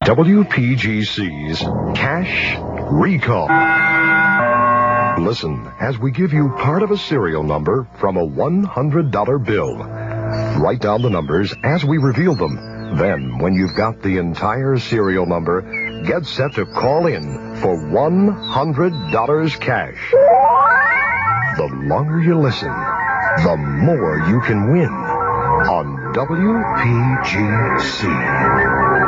WPGC's Cash Recall. Listen as we give you part of a serial number from a $100 bill. Write down the numbers as we reveal them. Then, when you've got the entire serial number, get set to call in for $100 cash. The longer you listen, the more you can win on WPGC.